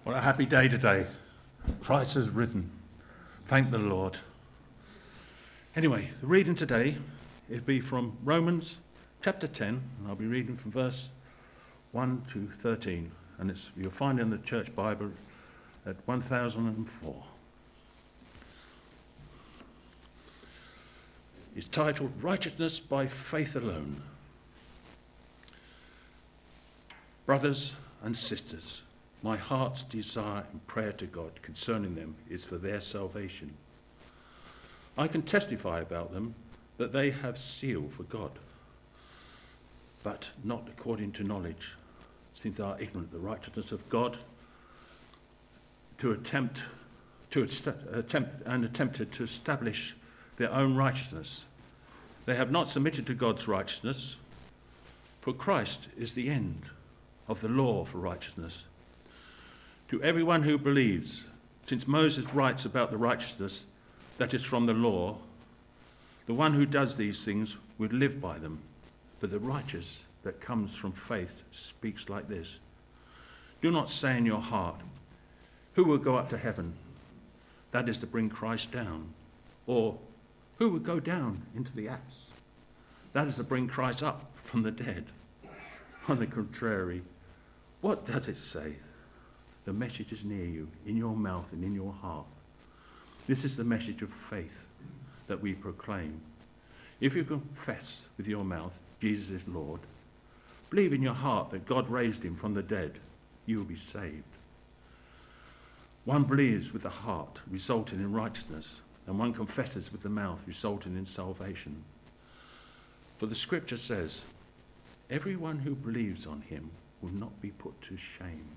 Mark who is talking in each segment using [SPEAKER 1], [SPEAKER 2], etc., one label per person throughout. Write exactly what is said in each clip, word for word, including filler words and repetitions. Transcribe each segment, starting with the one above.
[SPEAKER 1] What a happy day today. Christ has risen. Thank the Lord. Anyway, the reading today will be from Romans chapter ten, and I'll be reading from verse one to thirteen, and it's you'll find it in the Church Bible at one thousand four. It's titled Righteousness by Faith Alone. Brothers and sisters, my heart's desire and prayer to God concerning them is for their salvation. I can testify about them that they have zeal for God, but not according to knowledge, since they are ignorant of the righteousness of God, to attempt to attempt and attempted to establish their own righteousness. They have not submitted to God's righteousness, for Christ is the end of the law for righteousness. To everyone who believes, since Moses writes about the righteousness that is from the law, the one who does these things would live by them. But the righteous that comes from faith speaks like this: do not say in your heart, who will go up to heaven? That is to bring Christ down. Or who will go down into the apse? That is to bring Christ up from the dead. On the contrary, what does it say? The message is near you, in your mouth and in your heart. This is the message of faith that we proclaim. If you confess with your mouth Jesus is Lord, believe in your heart that God raised him from the dead, you will be saved. One believes with the heart, resulting in righteousness, and one confesses with the mouth, resulting in salvation. For the scripture says, everyone who believes on him will not be put to shame,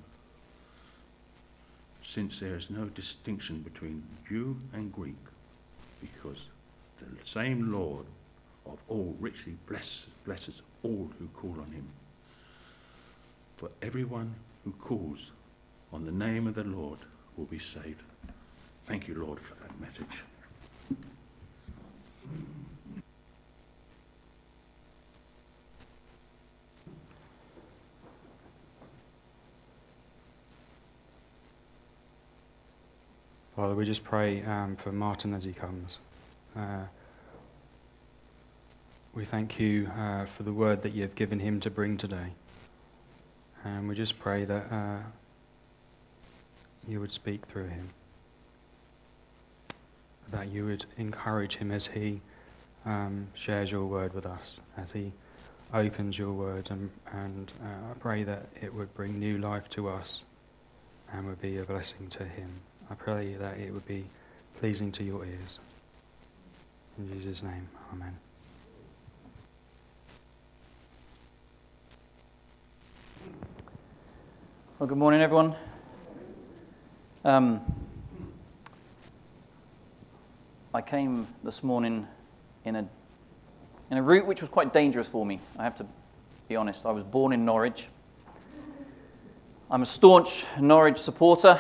[SPEAKER 1] since there is no distinction between Jew and Greek, because the same Lord of all richly blesses, blesses all who call on him. For everyone who calls on the name of the Lord will be saved. Thank you, Lord, for that message.
[SPEAKER 2] Father, we just pray um, for Martin as he comes. Uh, we thank you uh, for the word that you have given him to bring today. And we just pray that uh, you would speak through him, that you would encourage him as he um, shares your word with us, as he opens your word, and, and uh, I pray that it would bring new life to us and would be a blessing to him. I pray that it would be pleasing to your ears. In Jesus' name, amen.
[SPEAKER 3] Well, good morning, everyone. Um, I came this morning in a in a route which was quite dangerous for me. I have to be honest. I was born in Norwich. I'm a staunch Norwich supporter.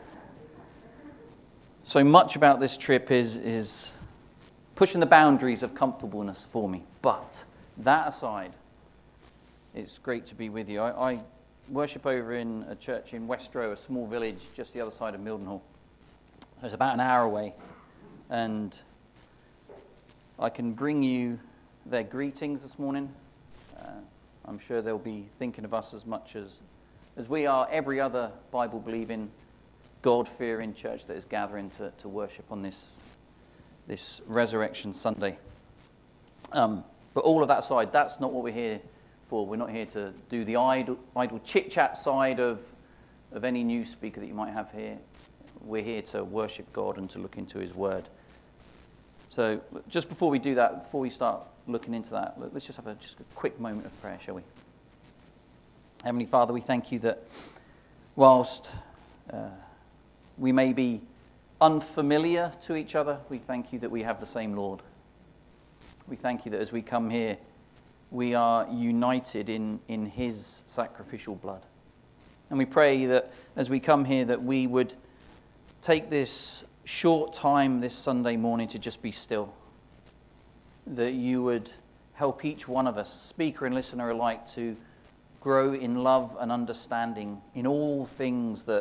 [SPEAKER 3] So much about this trip is is pushing the boundaries of comfortableness for me. But that aside, it's great to be with you. I, I worship over in a church in Westrow, a small village just the other side of Mildenhall. It's about an hour away. And I can bring you their greetings this morning. Uh, I'm sure they'll be thinking of us as much as, as we are every other Bible-believing, God-fearing church that is gathering to, to worship on this, this Resurrection Sunday. Um, but all of that aside, that's not what we're here for. We're not here to do the idle, idle chit-chat side of, of any new speaker that you might have here. We're here to worship God and to look into his word. So just before we do that, before we start looking into that, let's just have a, just a quick moment of prayer, shall we? Heavenly Father, we thank you that whilst uh, we may be unfamiliar to each other, we thank you that we have the same Lord. We thank you that as we come here, we are united in, in his sacrificial blood. And we pray that as we come here, that we would take this short time this Sunday morning to just be still. That you would help each one of us, speaker and listener alike, to grow in love and understanding in all things that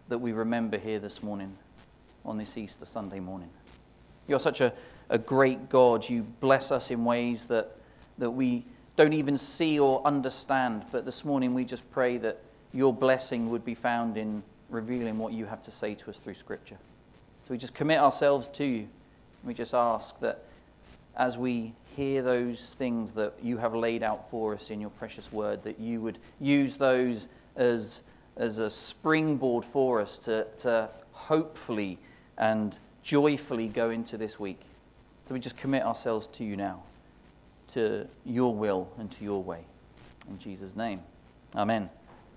[SPEAKER 3] that we remember here this morning on this Easter Sunday morning. You're such a, a great God. You bless us in ways that, that we don't even see or understand. But this morning we just pray that your blessing would be found in revealing what you have to say to us through Scripture. So we just commit ourselves to you. We just ask that as we hear those things that you have laid out for us in your precious word, that you would use those as, as a springboard for us to, to hopefully and joyfully go into this week. So we just commit ourselves to you now, to your will and to your way. In Jesus' name, amen.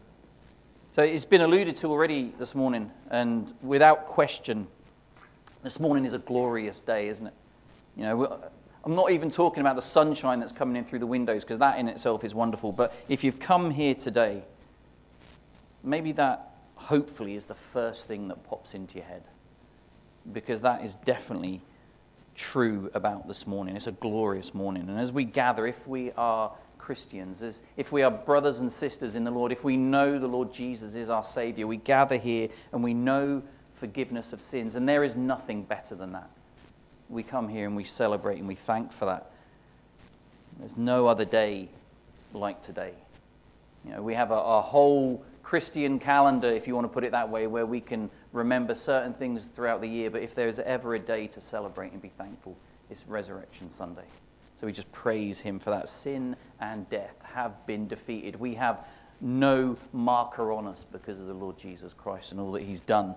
[SPEAKER 3] So it's been alluded to already this morning, and without question, this morning is a glorious day, isn't it? You know, I'm not even talking about the sunshine that's coming in through the windows, because that in itself is wonderful. But if you've come here today, maybe that hopefully is the first thing that pops into your head, because that is definitely true about this morning. It's a glorious morning. And as we gather, if we are Christians, as if we are brothers and sisters in the Lord, if we know the Lord Jesus is our Savior, we gather here and we know forgiveness of sins, and there is nothing better than that. We come here and we celebrate and we thank for that. There's no other day like today. You know, we have a, a whole Christian calendar, if you want to put it that way, where we can remember certain things throughout the year, but if there's ever a day to celebrate and be thankful, it's Resurrection Sunday. So we just praise him for that. Sin and death have been defeated. We have no marker on us because of the Lord Jesus Christ and all that he's done.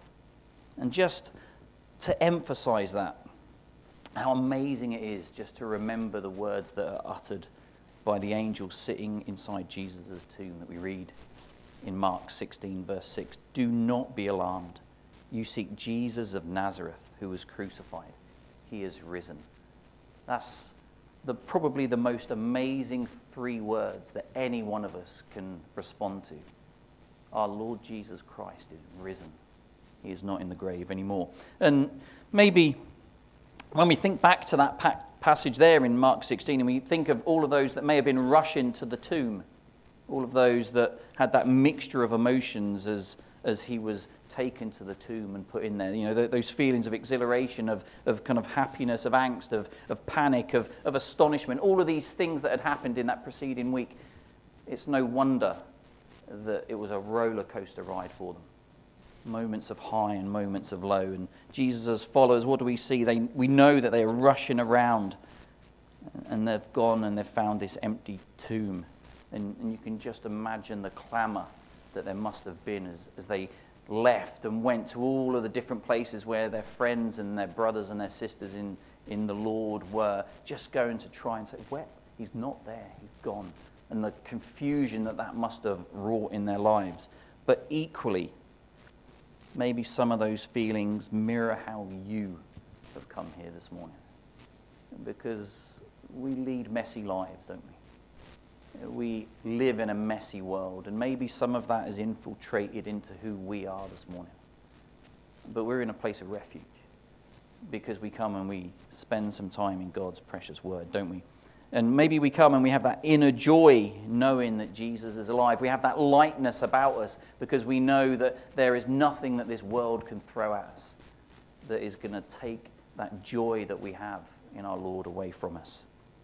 [SPEAKER 3] And just to emphasize that, how amazing it is just to remember the words that are uttered by the angel sitting inside Jesus' tomb that we read in Mark sixteen, verse six. Do not be alarmed. You seek Jesus of Nazareth, who was crucified. He is risen. That's the, probably the most amazing three words that any one of us can respond to. Our Lord Jesus Christ is risen. He is not in the grave anymore. And maybe when we think back to that pa- passage there in Mark sixteen, and we think of all of those that may have been rushing to the tomb, all of those that had that mixture of emotions as, as he was taken to the tomb and put in there, you know, th- those feelings of exhilaration, of, of kind of happiness, of angst, of, of panic, of, of astonishment, all of these things that had happened in that preceding week. It's no wonder that it was a roller coaster ride for them. Moments of high and moments of low. And Jesus' followers, what do we see? They, we know that they are rushing around, and they've gone and they've found this empty tomb. And, and you can just imagine the clamour that there must have been as, as they left and went to all of the different places where their friends and their brothers and their sisters in, in the Lord were, just going to try and say, where? He's not there, he's gone. And the confusion that that must have wrought in their lives. But equally, maybe some of those feelings mirror how you have come here this morning. Because we lead messy lives, don't we? We live in a messy world, and maybe some of that is infiltrated into who we are this morning. But we're in a place of refuge because we come and we spend some time in God's precious word, don't we? And maybe we come and we have that inner joy knowing that Jesus is alive. We have that lightness about us because we know that there is nothing that this world can throw at us that is going to take that joy that we have in our Lord away from us.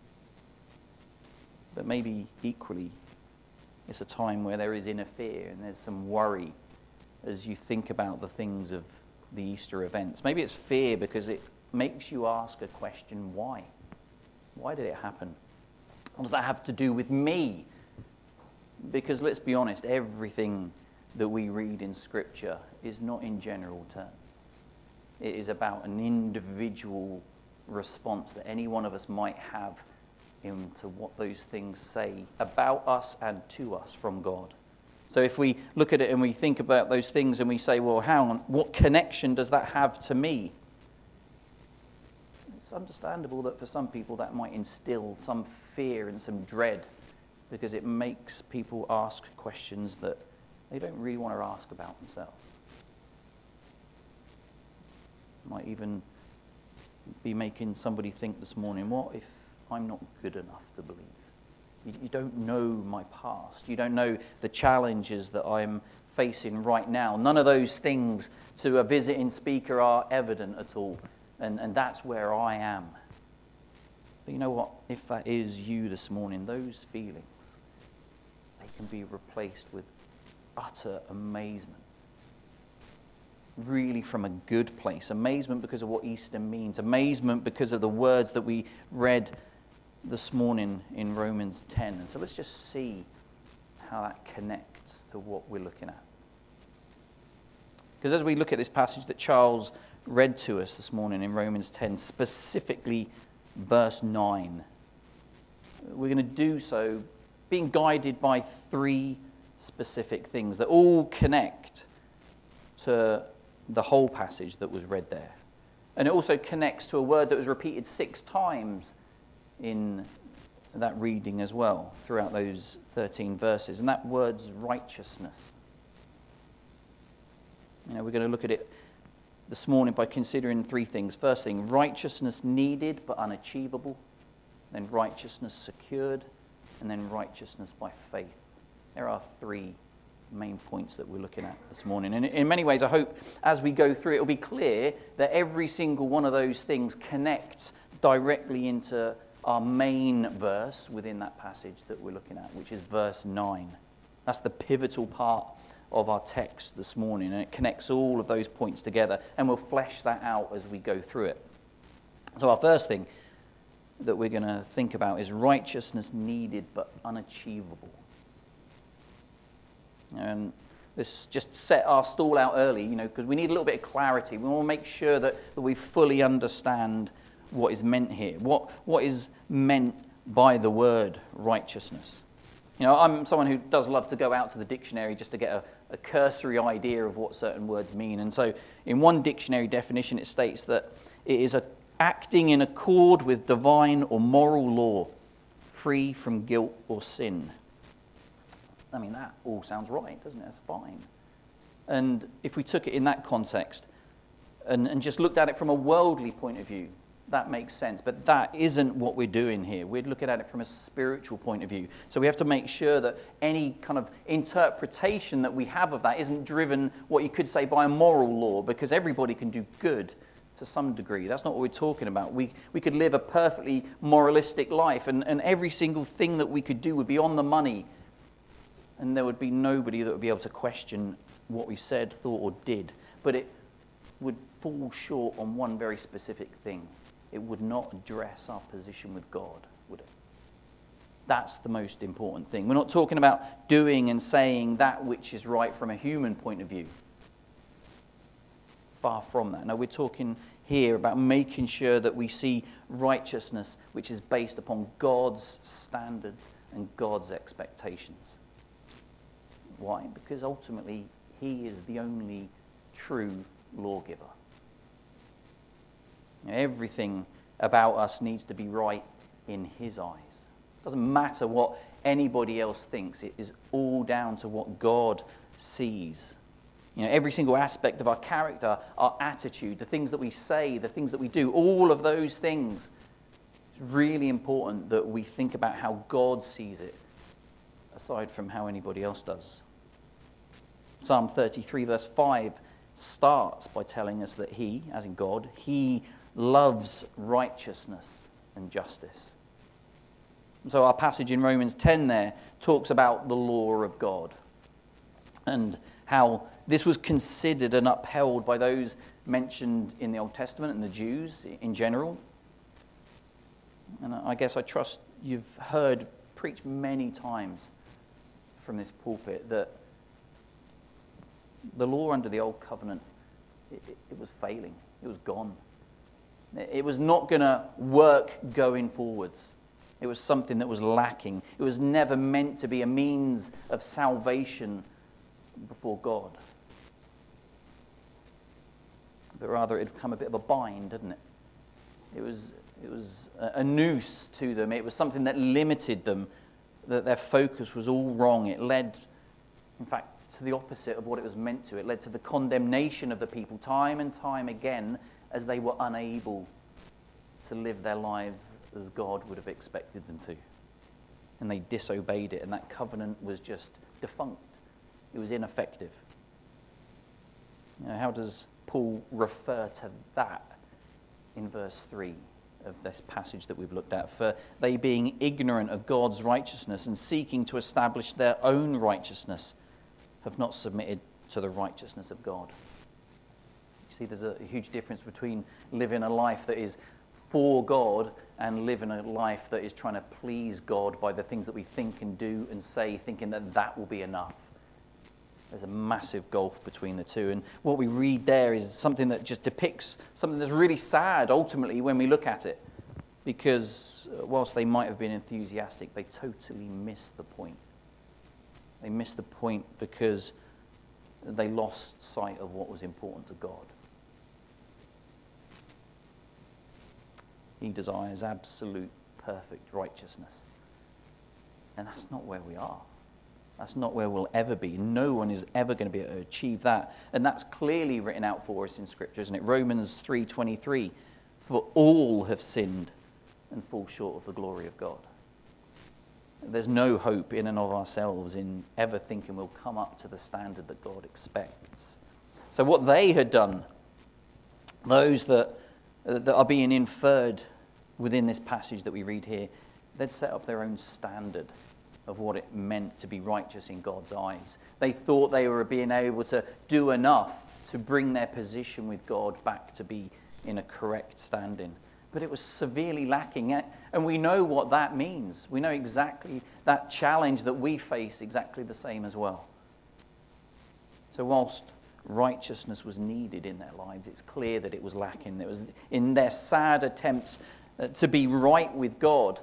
[SPEAKER 3] But maybe equally, it's a time where there is inner fear and there's some worry as you think about the things of the Easter events. Maybe it's fear because it makes you ask a question, why? Why did it happen? What does that have to do with me? Because let's be honest, everything that we read in Scripture is not in general terms. It is about an individual response that any one of us might have into what those things say about us and to us from God. So if we look at it and we think about those things and we say, well, hang on, what connection does that have to me? It's understandable that for some people that might instill some fear and some dread because it makes people ask questions that they don't really want to ask about themselves. Might even be making somebody think this morning, what if I'm not good enough to believe? You, you don't know my past. You don't know the challenges that I'm facing right now. None of those things to a visiting speaker are evident at all. And, and that's where I am. But you know what? If that is you this morning, those feelings, they can be replaced with utter amazement. Really from a good place. Amazement because of what Easter means. Amazement because of the words that we read this morning in Romans ten. And so let's just see how that connects to what we're looking at. Because as we look at this passage that Charles read to us this morning in Romans ten, specifically verse nine, we're going to do so being guided by three specific things that all connect to the whole passage that was read there. And it also connects to a word that was repeated six times in that reading as well, throughout those thirteen verses. And that word's righteousness. You know, we're going to look at it this morning by considering three things. First thing, righteousness needed but unachievable. Then righteousness secured. And then righteousness by faith. There are three main points that we're looking at this morning. And in many ways, I hope as we go through, it will be clear that every single one of those things connects directly into our main verse within that passage that we're looking at, which is verse nine. That's the pivotal part of our text this morning, and it connects all of those points together, and we'll flesh that out as we go through it. So our first thing that we're going to think about is righteousness needed but unachievable. And let's just set our stall out early, you know, because we need a little bit of clarity. We want to make sure that, that we fully understand what is meant here. What what is meant by the word righteousness? You know, I'm someone who does love to go out to the dictionary just to get a, a cursory idea of what certain words mean. And so in one dictionary definition, it states that it is a, acting in accord with divine or moral law, free from guilt or sin. I mean, that all sounds right, doesn't it? That's fine. And if we took it in that context and, and just looked at it from a worldly point of view, that makes sense. But that isn't what we're doing here. We're looking at it from a spiritual point of view. So we have to make sure that any kind of interpretation that we have of that isn't driven, what you could say, by a moral law, because everybody can do good to some degree. That's not what we're talking about. We we could live a perfectly moralistic life, and, and every single thing that we could do would be on the money, and there would be nobody that would be able to question what we said, thought, or did. But it would fall short on one very specific thing. It would not address our position with God, would it? That's the most important thing. We're not talking about doing and saying that which is right from a human point of view. Far from that. No, we're talking here about making sure that we see righteousness which is based upon God's standards and God's expectations. Why? Because ultimately, he is the only true lawgiver. Everything about us needs to be right in his eyes. It doesn't matter what anybody else thinks. It is all down to what God sees. You know, every single aspect of our character, our attitude, the things that we say, the things that we do, all of those things. It's really important that we think about how God sees it, aside from how anybody else does. Psalm thirty-three verse five starts by telling us that he, as in God, he loves righteousness and justice. So our passage in Romans ten there talks about the law of God and how this was considered and upheld by those mentioned in the Old Testament and the Jews in general. And I guess I trust you've heard preached many times from this pulpit that the law under the Old Covenant, it, it was failing. It was gone. It was not going to work going forwards. It was something that was lacking. It was never meant to be a means of salvation before God. But rather it had become a bit of a bind, didn't it? It was, it was a, a noose to them. It was something that limited them, that their focus was all wrong. It led, in fact, to the opposite of what it was meant to. It led to the condemnation of the people time and time again as they were unable to live their lives as God would have expected them to. And they disobeyed it, and that covenant was just defunct. It was ineffective. You know, how does Paul refer to that in verse three of this passage that we've looked at? For they being ignorant of God's righteousness and seeking to establish their own righteousness have not submitted to the righteousness of God. You see, there's a huge difference between living a life that is for God and living a life that is trying to please God by the things that we think and do and say, thinking that that will be enough. There's a massive gulf between the two. And what we read there is something that just depicts something that's really sad, ultimately, when we look at it. Because whilst they might have been enthusiastic, they totally missed the point. They missed the point because they lost sight of what was important to God. He desires absolute, perfect righteousness. And that's not where we are. That's not where we'll ever be. No one is ever going to be able to achieve that. And that's clearly written out for us in Scripture, isn't it? Romans three twenty-three, for all have sinned and fall short of the glory of God. There's no hope in and of ourselves in ever thinking we'll come up to the standard that God expects. So what they had done, those that, uh, that are being inferred within this passage that we read here, they'd set up their own standard of what it meant to be righteous in God's eyes. They thought they were being able to do enough to bring their position with God back to be in a correct standing. But it was severely lacking. And we know what that means. We know exactly that challenge that we face exactly the same as well. So whilst righteousness was needed in their lives, it's clear that it was lacking. It was in their sad attempts to be right with God,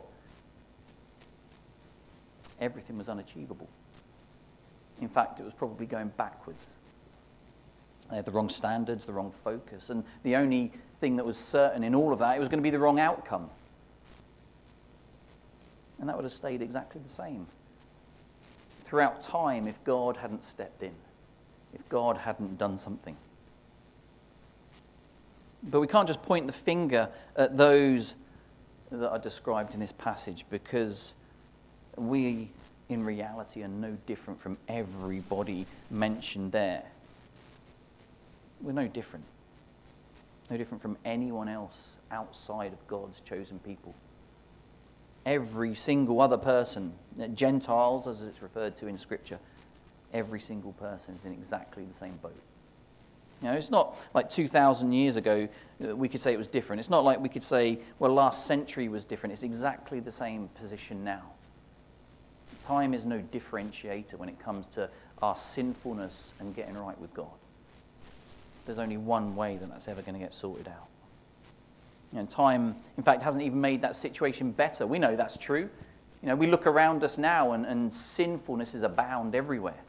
[SPEAKER 3] everything was unachievable. In fact, it was probably going backwards. They had the wrong standards, the wrong focus, and the only thing that was certain in all of that, it was going to be the wrong outcome. And that would have stayed exactly the same throughout time if God hadn't stepped in, if God hadn't done something. But we can't just point the finger at those that are described in this passage, because we, in reality, are no different from everybody mentioned there. We're no different. No different from anyone else outside of God's chosen people. Every single other person, Gentiles as it's referred to in Scripture, every single person is in exactly the same boat. You know, it's not like two thousand years ago we could say it was different. It's not like we could say, well, last century was different. It's exactly the same position now. Time is no differentiator when it comes to our sinfulness and getting right with God. There's only one way that that's ever going to get sorted out. You know, time, in fact, hasn't even made that situation better. We know that's true. You know, we look around us now and, and sinfulness is abound everywhere.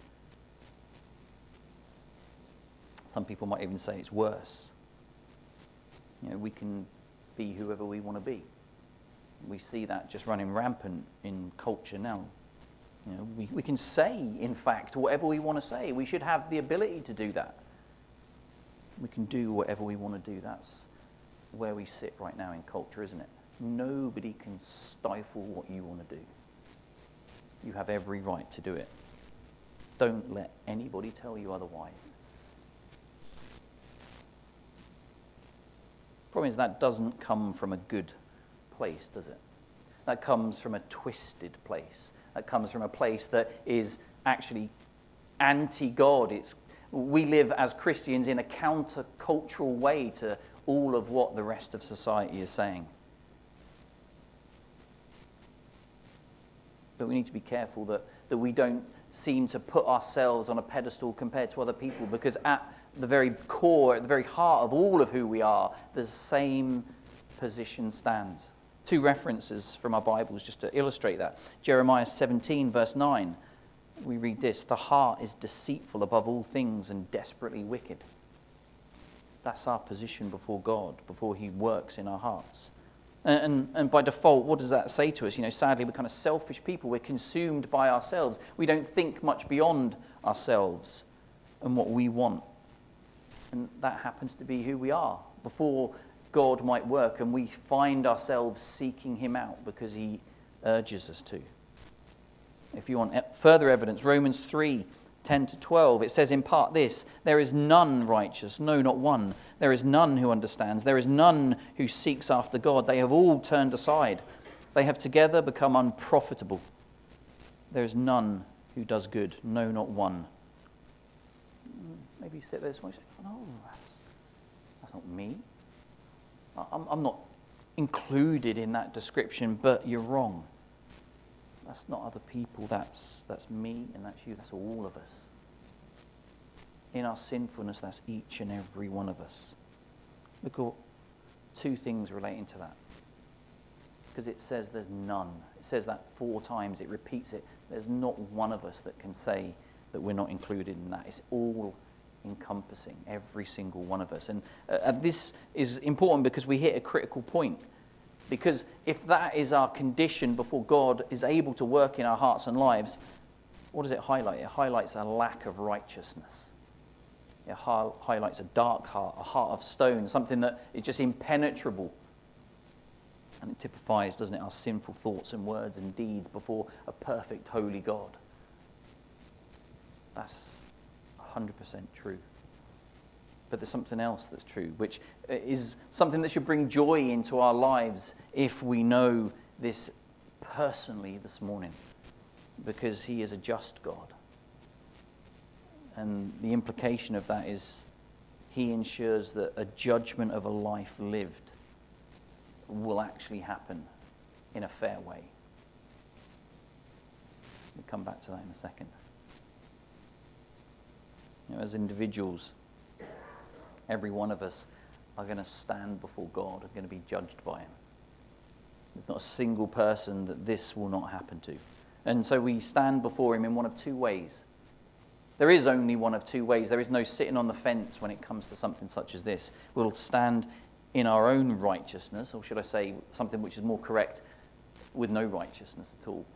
[SPEAKER 3] Some people might even say it's worse. You know, we can be whoever we want to be. We see that just running rampant in culture now. You know, we, we can say, in fact, whatever we want to say. We should have the ability to do that. We can do whatever we want to do. That's where we sit right now in culture, isn't it? Nobody can stifle what you want to do. You have every right to do it. Don't let anybody tell you otherwise. Problem is, that doesn't come from a good place, does it? That comes from a twisted place. That comes from a place that is actually anti-God. It's, we live as Christians in a counter-cultural way to all of what the rest of society is saying. But we need to be careful that, that we don't seem to put ourselves on a pedestal compared to other people, because at the very core, at the very heart of all of who we are, the same position stands. Two references from our Bibles just to illustrate that. Jeremiah seventeen, verse nine, we read this: the heart is deceitful above all things and desperately wicked. That's our position before God, before he works in our hearts. And, and, and by default, what does that say to us? You know, sadly, we're kind of selfish people. We're consumed by ourselves. We don't think much beyond ourselves and what we want. And that happens to be who we are before God might work, and we find ourselves seeking him out because he urges us to. If you want further evidence, Romans three, ten to twelve, it says in part this: there is none righteous, no, not one. There is none who understands. There is none who seeks after God. They have all turned aside. They have together become unprofitable. There is none who does good, no, not one. Maybe you sit there and say, no, that's, that's not me. I'm, I'm not included in that description, but you're wrong. That's not other people, that's, that's me and that's you, that's all of us. In our sinfulness, that's each and every one of us. Look at two things relating to that. Because it says there's none. It says that four times, it repeats it. There's not one of us that can say that we're not included in that. It's all encompassing, every single one of us. And, uh, and this is important because we hit a critical point. Because if that is our condition before God is able to work in our hearts and lives, what does it highlight? It highlights a lack of righteousness. It hi- highlights a dark heart, a heart of stone, something that is just impenetrable. And it typifies, doesn't it, our sinful thoughts and words and deeds before a perfect, holy God. That's one hundred percent true. But there's something else that's true, which is something that should bring joy into our lives if we know this personally this morning, because he is a just God. And the implication of that is he ensures that a judgment of a life lived will actually happen in a fair way. We'll come back to that in a second. You know, as individuals, every one of us are going to stand before God, are going to be judged by him. There's not a single person that this will not happen to. And so we stand before him in one of two ways. There is only one of two ways. There is no sitting on the fence when it comes to something such as this. We'll stand in our own righteousness, or should I say something which is more correct, with no righteousness at all.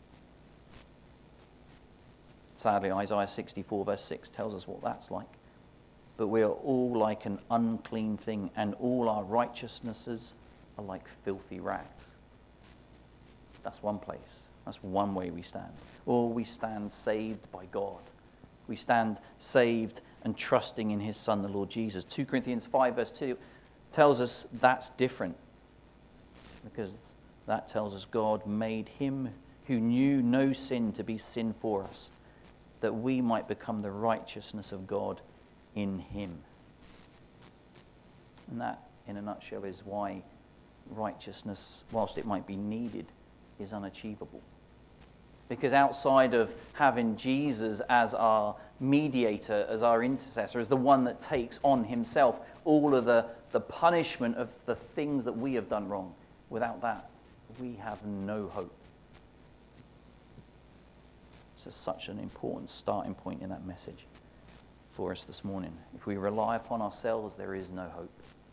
[SPEAKER 3] Sadly, Isaiah sixty-four verse six tells us what that's like. But we are all like an unclean thing, and all our righteousnesses are like filthy rags. That's one place. That's one way we stand. Or we stand saved by God. We stand saved and trusting in his Son, the Lord Jesus. Second Corinthians five verse two tells us that's different. Because that tells us God made him who knew no sin to be sin for us, that we might become the righteousness of God in him. And that, in a nutshell, is why righteousness, whilst it might be needed, is unachievable. Because outside of having Jesus as our mediator, as our intercessor, as the one that takes on himself all of the, the punishment of the things that we have done wrong, without that, we have no hope. So such an important starting point in that message for us this morning. If we rely upon ourselves, there is no hope.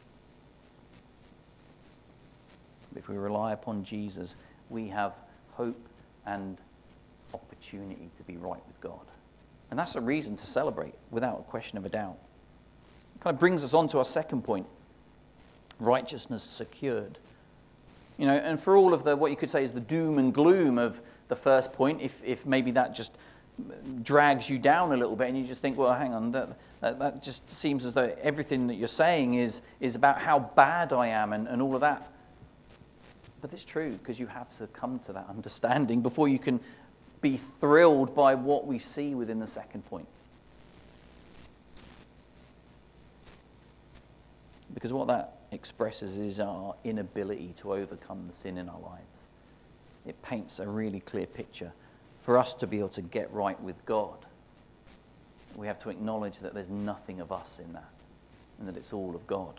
[SPEAKER 3] If we rely upon Jesus, we have hope and opportunity to be right with God. And that's a reason to celebrate, without a question of a doubt. It kind of brings us on to our second point. Righteousness secured. You know, and for all of the, what you could say is the doom and gloom of the first point, if, if maybe that just drags you down a little bit and you just think, well, hang on, that, that, that just seems as though everything that you're saying is, is about how bad I am and, and all of that. But it's true, because you have to come to that understanding before you can be thrilled by what we see within the second point. Because what that expresses is our inability to overcome the sin in our lives. It paints a really clear picture. For us to be able to get right with God, we have to acknowledge that there's nothing of us in that, and that it's all of God.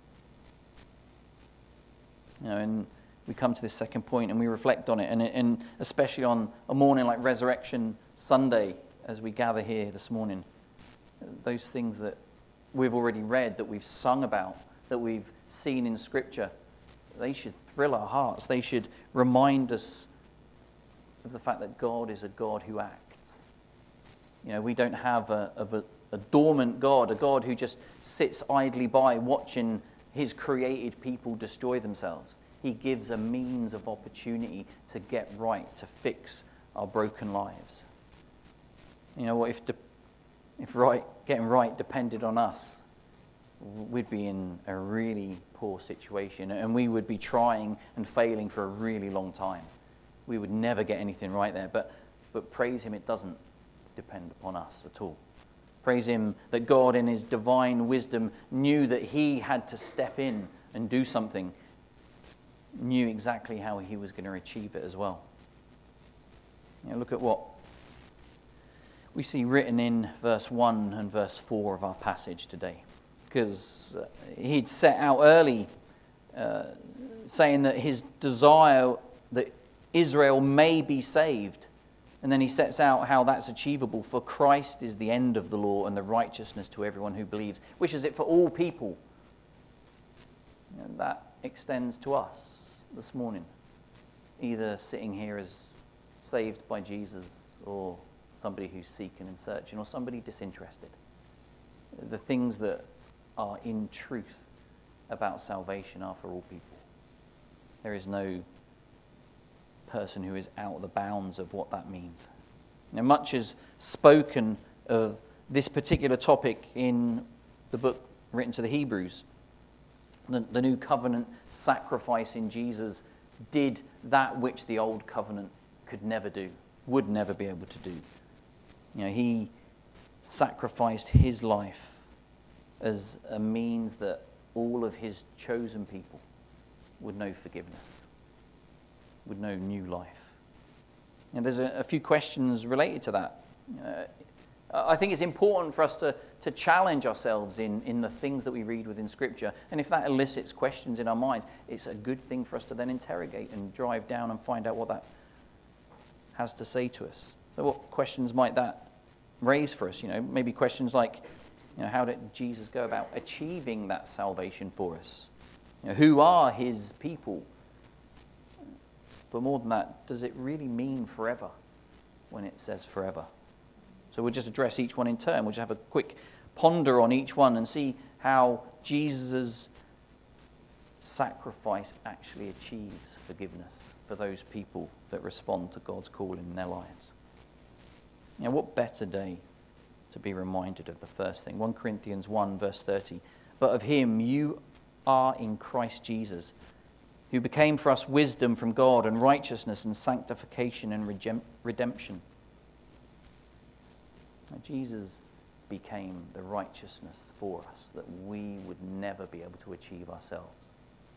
[SPEAKER 3] You know, and we come to this second point and we reflect on it, and, and especially on a morning like Resurrection Sunday, as we gather here this morning, those things that we've already read, that we've sung about, that we've seen in Scripture, they should thrill our hearts. They should remind us of the fact that God is a God who acts. You know, we don't have a, a, a dormant God, a God who just sits idly by watching his created people destroy themselves. He gives a means of opportunity to get right, to fix our broken lives. You know what? If de- if right getting right depended on us, we'd be in a really poor situation, and we would be trying and failing for a really long time. We would never get anything right there. But but praise him, it doesn't depend upon us at all. Praise him that God in his divine wisdom knew that he had to step in and do something, knew exactly how he was going to achieve it as well. You know, look at what we see written in verse one and verse four of our passage today. Because uh, he'd set out early uh, saying that his desire that Israel may be saved. And then he sets out how that's achievable. For Christ is the end of the law and the righteousness to everyone who believes. Which is it for all people. And that extends to us this morning. Either sitting here as saved by Jesus, or somebody who's seeking and searching, or somebody disinterested. The things that are in truth about salvation are for all people. There is no person who is out of the bounds of what that means. Now, much is spoken of this particular topic in the book written to the Hebrews. The, the new covenant sacrifice in Jesus did that which the old covenant could never do, would never be able to do. You know, he sacrificed his life as a means that all of his chosen people would know forgiveness, would know new life. And there's a, a few questions related to that. Uh, I think it's important for us to, to challenge ourselves in, in the things that we read within Scripture. And if that elicits questions in our minds, it's a good thing for us to then interrogate and drive down and find out what that has to say to us. So what questions might that raise for us? You know, maybe questions like, you know, how did Jesus go about achieving that salvation for us? You know, who are his people? But more than that, does it really mean forever when it says forever? So we'll just address each one in turn. We'll just have a quick ponder on each one and see how Jesus' sacrifice actually achieves forgiveness for those people that respond to God's call in their lives. You know, what better day to be reminded of the first thing? First Corinthians one, verse thirty. But of him you are in Christ Jesus, who became for us wisdom from God and righteousness and sanctification and redemption. Now, Jesus became the righteousness for us that we would never be able to achieve ourselves.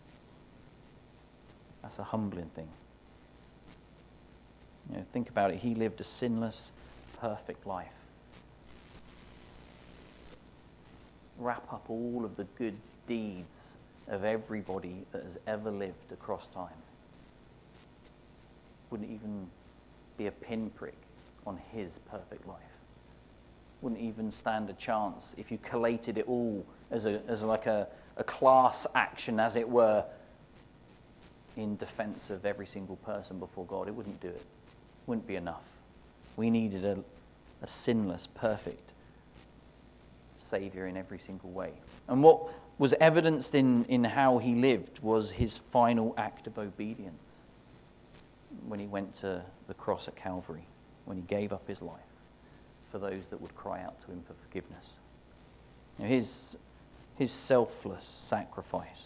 [SPEAKER 3] That's a humbling thing. You know, think about it. He lived a sinless, perfect life. Wrap up all of the good deeds of everybody that has ever lived across time. Wouldn't even be a pinprick on his perfect life. Wouldn't even stand a chance if you collated it all as a as like a, a class action, as it were, in defense of every single person before God. It wouldn't do it. Wouldn't be enough. We needed a, a sinless, perfect Savior in every single way. And what was evidenced in, in how he lived was his final act of obedience when he went to the cross at Calvary, when he gave up his life for those that would cry out to him for forgiveness. You know, his, his selfless sacrifice,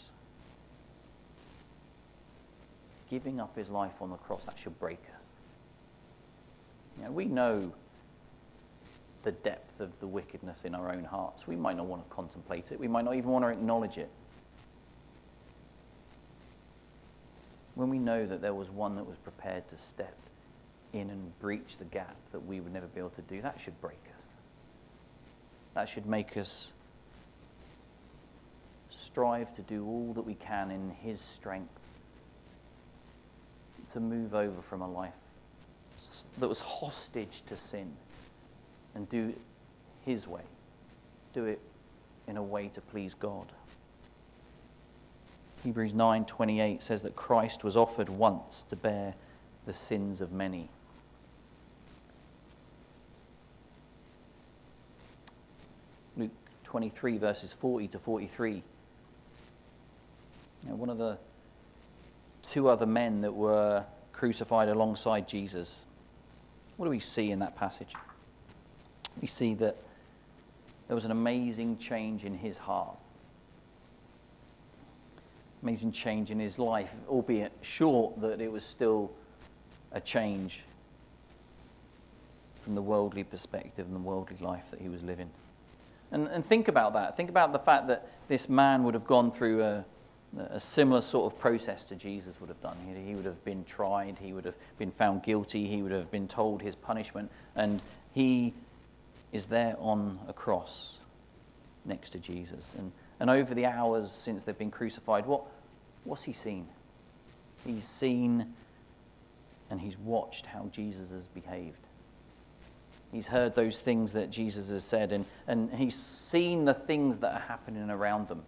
[SPEAKER 3] giving up his life on the cross, that should break us. You know, we know the depth of the wickedness in our own hearts. We might not want to contemplate it. We might not even want to acknowledge it. When we know that there was one that was prepared to step in and breach the gap that we would never be able to do, that should break us. That should make us strive to do all that we can in his strength to move over from a life that was hostage to sin and do it his way. Do it in a way to please God. Hebrews nine twenty-eight says that Christ was offered once to bear the sins of many. Luke twenty-three, verses forty to forty-three. You know, one of the two other men that were crucified alongside Jesus. What do we see in that passage? we see that there was an amazing change in his heart. Amazing change in his life, albeit short, that it was still a change from the worldly perspective and the worldly life that he was living. And, and think about that. Think about the fact that this man would have gone through a, a similar sort of process to Jesus would have done. He, he would have been tried, he would have been found guilty, he would have been told his punishment, and he is there on a cross next to Jesus. And, and over the hours since they've been crucified, what, what's he seen? He's seen and he's watched how Jesus has behaved. He's heard those things that Jesus has said, and, and he's seen the things that are happening around them.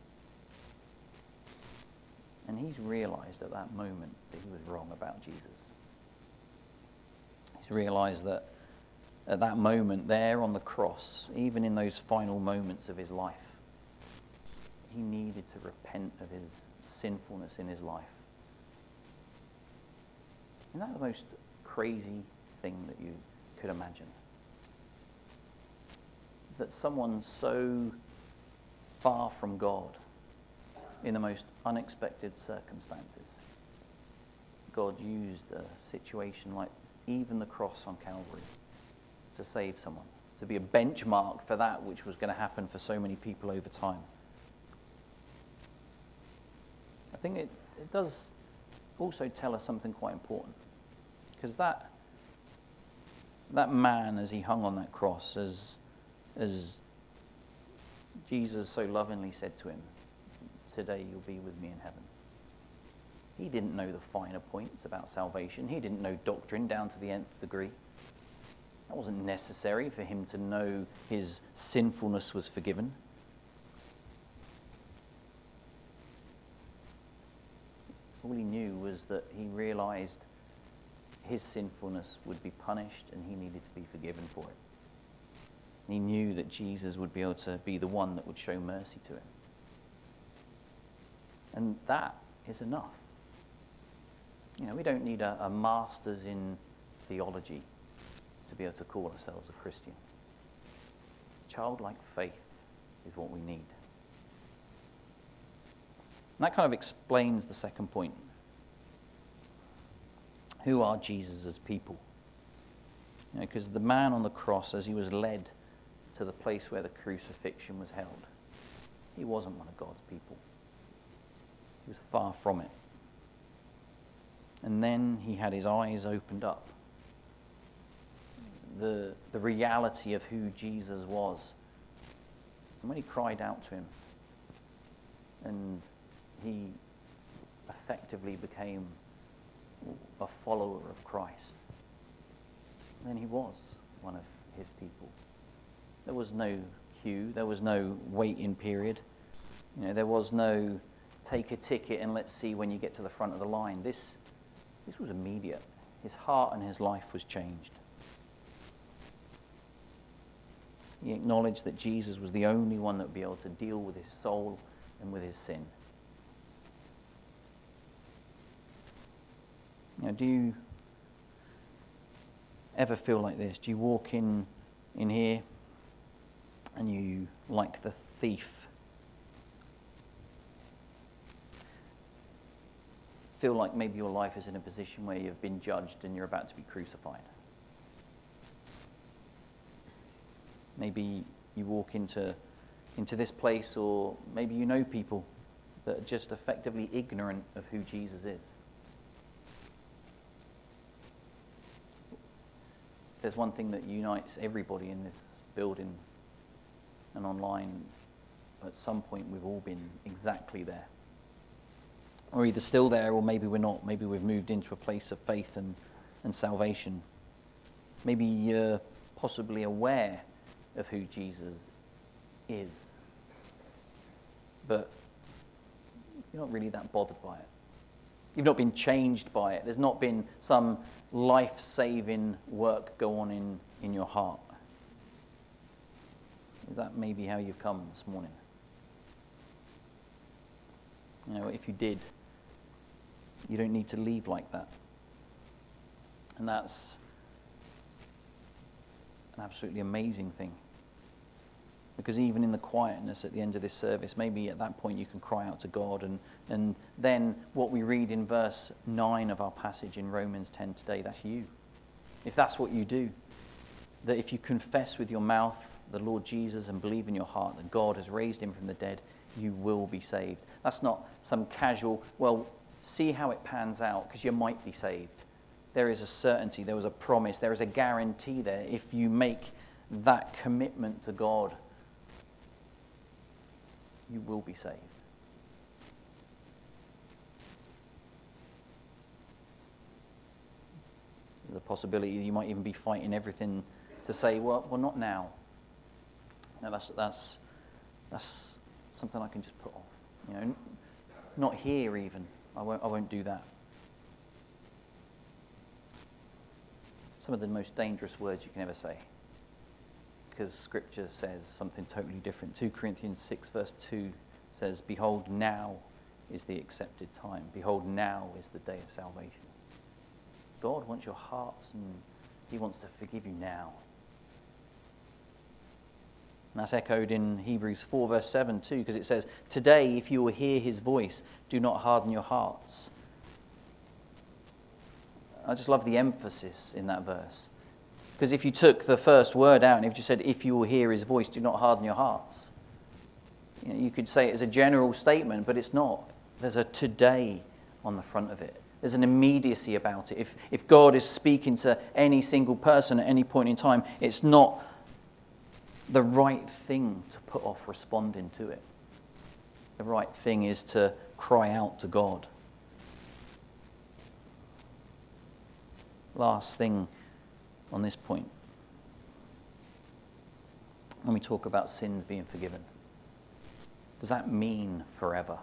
[SPEAKER 3] And he's realized at that moment that he was wrong about Jesus. He's realized that at that moment there on the cross, even in those final moments of his life, he needed to repent of his sinfulness in his life. Isn't that the most crazy thing that you could imagine? That someone so far from God, in the most unexpected circumstances, God used a situation like even the cross on Calvary to save someone, to be a benchmark for that which was going to happen for so many people over time. I think it, it does also tell us something quite important, because that that man, as he hung on that cross, as as Jesus so lovingly said to him, "Today you'll be with me in heaven." He didn't know the finer points about salvation. He didn't know doctrine down to the nth degree. That wasn't necessary for him to know his sinfulness was forgiven. All he knew was that he realized his sinfulness would be punished and he needed to be forgiven for it. He knew that Jesus would be able to be the one that would show mercy to him. And that is enough. You know, we don't need a, a master's in theology to be able to call ourselves a Christian. Childlike faith is what we need. And that kind of explains the second point. Who are Jesus' people? You know, because the man on the cross, as he was led to the place where the crucifixion was held, he wasn't one of God's people. He was far from it. And then he had his eyes opened up. The, the reality of who Jesus was. And when he cried out to him, and he effectively became a follower of Christ, then he was one of his people. There was no queue, there was no waiting period. You know, there was no take a ticket and let's see when you get to the front of the line. This, this was immediate. His heart and his life was changed. He acknowledged that Jesus was the only one that would be able to deal with his soul and with his sin. You know, do you ever feel like this? Do you walk in in here and you, like the thief, feel like maybe your life is in a position where you've been judged and you're about to be crucified? Maybe you walk into into this place, or maybe you know people that are just effectively ignorant of who Jesus is. If there's one thing that unites everybody in this building and online, at some point we've all been exactly there. Or either still there, or maybe we're not. Maybe we've moved into a place of faith and, and salvation. Maybe you're possibly aware of who Jesus is, but you're not really that bothered by it. You've not been changed by it. There's not been some life-saving work go on in, in your heart. Is that maybe how you've come this morning? You know, if you did, you don't need to leave like that. And that's an absolutely amazing thing. Because even in the quietness at the end of this service, maybe at that point you can cry out to God. And, and then what we read in verse nine of our passage in Romans ten today, that's you. If that's what you do, that if you confess with your mouth the Lord Jesus and believe in your heart that God has raised him from the dead, you will be saved. That's not some casual, well, see how it pans out because you might be saved. There is a certainty, there was a promise, there is a guarantee there. If you make that commitment to God, you will be saved. There's a possibility you might even be fighting everything to say, well, well, not now. No, that's that's that's something I can just put off. You know, not here even. I won't. I won't do that. Some of the most dangerous words you can ever say, because Scripture says something totally different. Second Corinthians six verse two says, "Behold, now is the accepted time. Behold, now is the day of salvation." God wants your hearts, and he wants to forgive you now. And that's echoed in Hebrews four verse seven too, because it says, "Today, if you will hear his voice, do not harden your hearts." I just love the emphasis in that verse. Because if you took the first word out and if you said, "If you will hear his voice, do not harden your hearts," you know, you could say it as a general statement, but it's not. There's a today on the front of it. There's an immediacy about it. If, if God is speaking to any single person at any point in time, it's not the right thing to put off responding to it. The right thing is to cry out to God. Last thing on this point. When we talk about sins being forgiven, does that mean forever?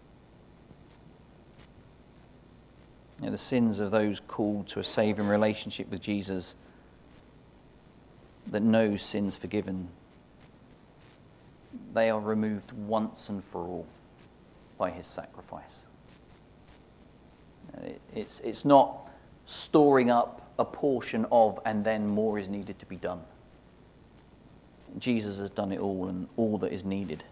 [SPEAKER 3] You know, the sins of those called to a saving relationship with Jesus that know sins forgiven, they are removed once and for all by his sacrifice. It's, it's not storing up a portion of and then more is needed to be done. Jesus has done it all and all that is needed.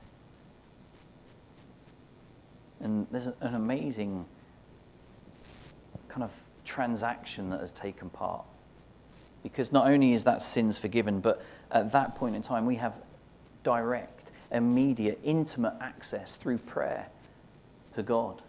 [SPEAKER 3] And there's an amazing kind of transaction that has taken part. Because not only is that sins forgiven, but at that point in time we have direct, immediate, intimate access through prayer to God.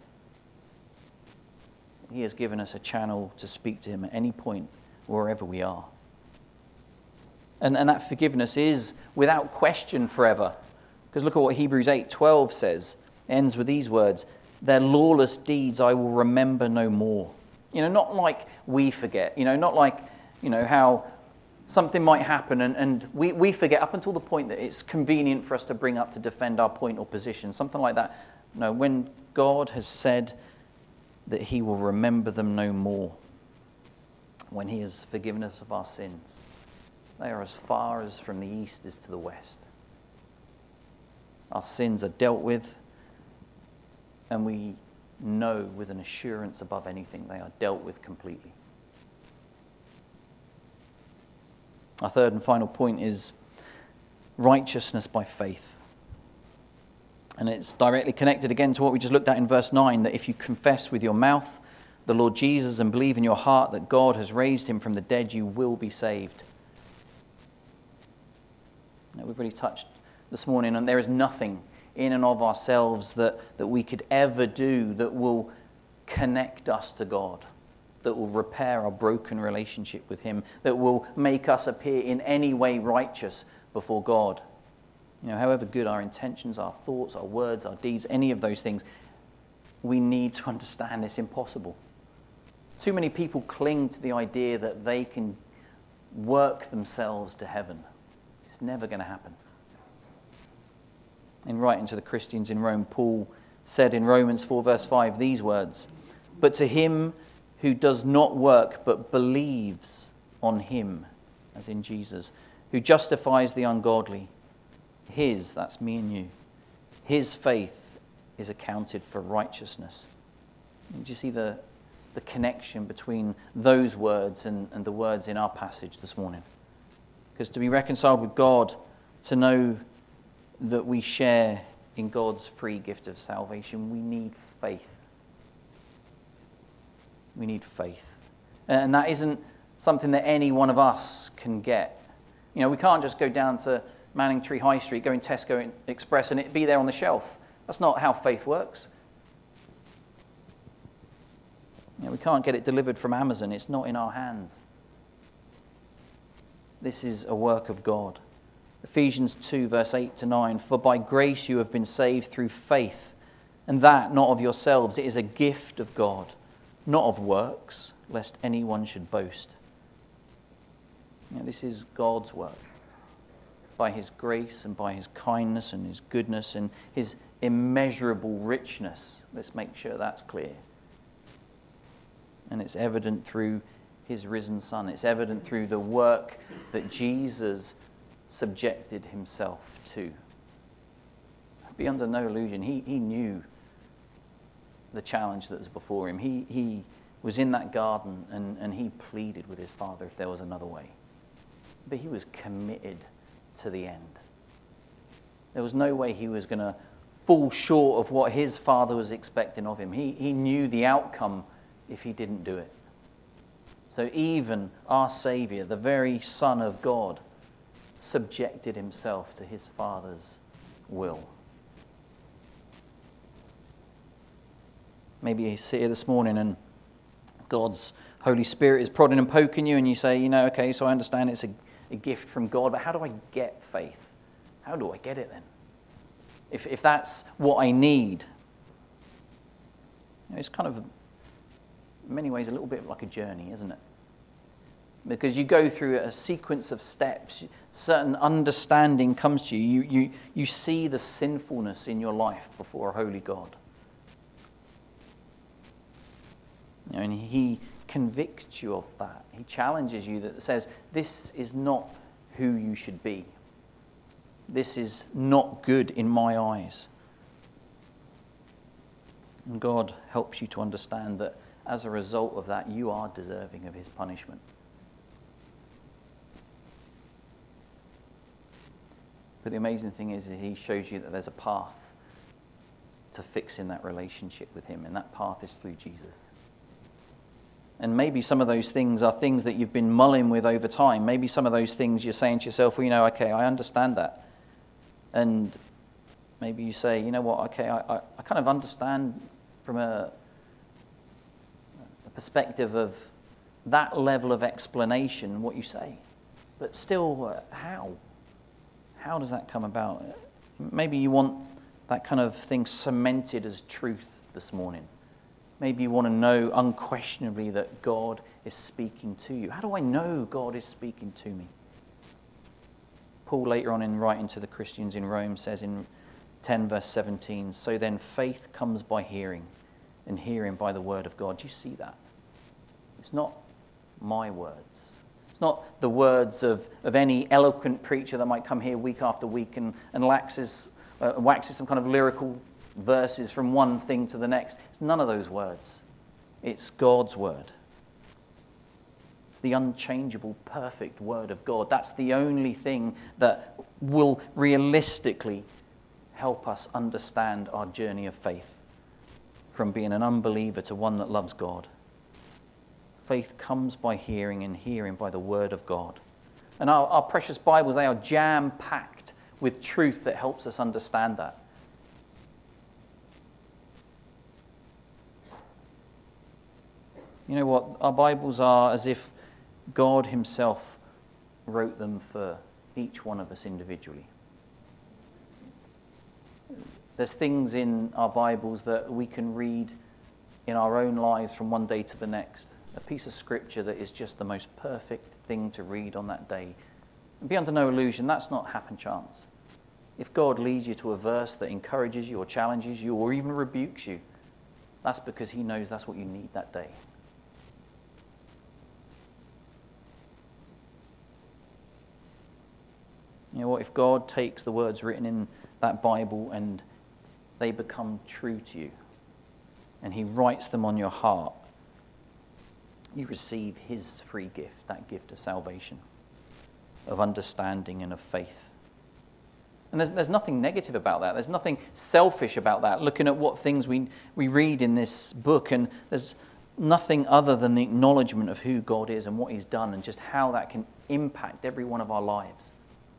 [SPEAKER 3] He has given us a channel to speak to him at any point, wherever we are. And, and that forgiveness is without question forever. Because look at what Hebrews eight twelve says. It ends with these words, "Their lawless deeds I will remember no more." You know, not like we forget. You know, not like, you know, how something might happen and, and we, we forget up until the point that it's convenient for us to bring up to defend our point or position. Something like that. No, when God has said that he will remember them no more, when he has forgiven us of our sins, they are as far as from the east is to the west. Our sins are dealt with, and we know with an assurance above anything they are dealt with completely. Our third and final point is righteousness by faith. And it's directly connected again to what we just looked at in verse nine, that if you confess with your mouth the Lord Jesus and believe in your heart that God has raised him from the dead, you will be saved. Now, we've really touched this morning, and there is nothing in and of ourselves that, that we could ever do that will connect us to God, that will repair our broken relationship with him, that will make us appear in any way righteous before God. You know, however good our intentions, our thoughts, our words, our deeds, any of those things, we need to understand it's impossible. Too many people cling to the idea that they can work themselves to heaven. It's never going to happen. In writing to the Christians in Rome, Paul said in Romans four verse five these words, "But to him who does not work but believes on him," as in Jesus, "who justifies the ungodly, his," that's me and you, "his faith is accounted for righteousness." Do you see the, the connection between those words and, and the words in our passage this morning? Because to be reconciled with God, to know that we share in God's free gift of salvation, we need faith. We need faith. And that isn't something that any one of us can get. You know, we can't just go down to Manningtree High Street, go in Tesco Express, and it be there on the shelf. That's not how faith works. You know, we can't get it delivered from Amazon. It's not in our hands. This is a work of God. Ephesians two, verse eight to nine, for by grace you have been saved through faith, and that not of yourselves. It is a gift of God, not of works, lest anyone should boast. You know, this is God's work. By his grace and by his kindness and his goodness and his immeasurable richness. Let's make sure that's clear. And it's evident through his risen Son. It's evident through the work that Jesus subjected himself to. Be under no illusion, he, he knew the challenge that was before him. He, he was in that garden and, and he pleaded with his Father if there was another way. But he was committed to the end. There was no way he was going to fall short of what his Father was expecting of him. He, he knew the outcome if he didn't do it. So even our Saviour, the very Son of God, subjected himself to his Father's will. Maybe you sit here this morning and God's Holy Spirit is prodding and poking you and you say, you know, okay, so I understand it's a, a gift from God, but how do I get faith? How do I get it then? If, if that's what I need. You know, it's kind of, in many ways, a little bit like a journey, isn't it? Because you go through a sequence of steps, certain understanding comes to you. You, you, you see the sinfulness in your life before a holy God. You know, and he convicts you of that. He challenges you that says, this is not who you should be. This is not good in my eyes. And God helps you to understand that as a result of that, you are deserving of his punishment. But the amazing thing is that he shows you that there's a path to fixing that relationship with him, and that path is through Jesus. And maybe some of those things are things that you've been mulling with over time. Maybe some of those things you're saying to yourself, well, you know, okay, I understand that. And maybe you say, you know what, okay, I, I, I kind of understand from a, a perspective of that level of explanation what you say. But still, uh, how? How does that come about? Maybe you want that kind of thing cemented as truth this morning. Maybe you want to know unquestionably that God is speaking to you. How do I know God is speaking to me? Paul later on in writing to the Christians in Rome says in ten verse seventeen, so then faith comes by hearing, and hearing by the word of God. Do you see that? It's not my words. It's not the words of, of any eloquent preacher that might come here week after week and, and waxes, uh, waxes some kind of lyrical verses from one thing to the next. It's none of those words. It's God's word. It's the unchangeable, perfect word of God. That's the only thing that will realistically help us understand our journey of faith from being an unbeliever to one that loves God. Faith comes by hearing, and hearing by the word of God. And our, our precious Bibles, they are jam-packed with truth that helps us understand that. You know what? Our Bibles are as if God himself wrote them for each one of us individually. There's things in our Bibles that we can read in our own lives from one day to the next. A piece of scripture that is just the most perfect thing to read on that day. And be under no illusion, that's not happen chance. If God leads you to a verse that encourages you or challenges you or even rebukes you, that's because he knows that's what you need that day. You know what? If God takes the words written in that Bible and they become true to you, and he writes them on your heart, you receive his free gift, that gift of salvation. of understanding and of faith. And there's, there's nothing negative about that. There's nothing selfish about that. Looking at what things we, we read in this book, and there's nothing other than the acknowledgement of who God is and what he's done and just how that can impact every one of our lives.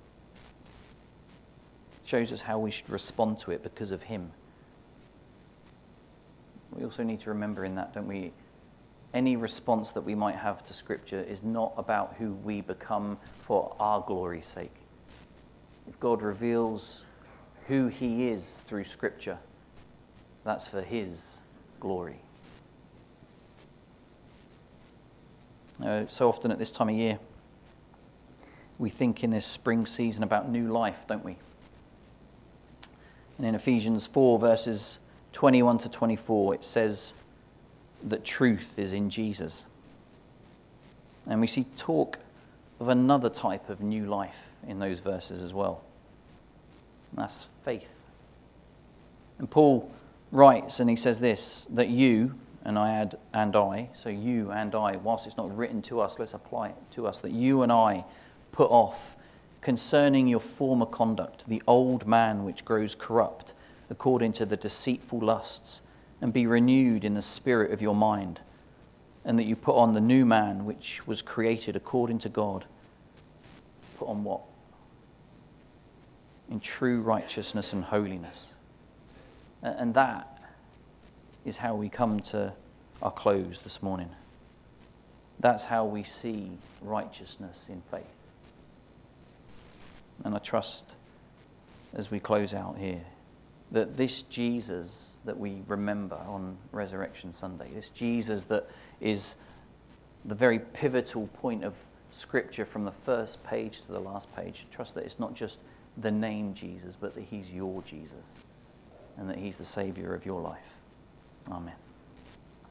[SPEAKER 3] It shows us how we should respond to it because of him. We also need to remember in that, don't we? Any response that we might have to Scripture is not about who we become for our glory's sake. If God reveals who he is through Scripture, that's for his glory. Uh, so often at this time of year, we think in this spring season about new life, don't we? And in Ephesians four, verses twenty-one to twenty-four, it says that truth is in Jesus. And we see talk of another type of new life in those verses as well. And that's faith. And Paul writes, and he says this, that you, and I add, and I, so you and I, whilst it's not written to us, let's apply it to us, that you and I put off concerning your former conduct, the old man which grows corrupt according to the deceitful lusts, and be renewed in the spirit of your mind, and that you put on the new man which was created according to God. Put on what? In true righteousness and holiness. And that is how we come to our close this morning. That's how we see righteousness in faith. And I trust as we close out here that this Jesus that we remember on Resurrection Sunday, this Jesus that is the very pivotal point of Scripture from the first page to the last page, trust that it's not just the name Jesus, but that he's your Jesus and that he's the Saviour of your life. Amen.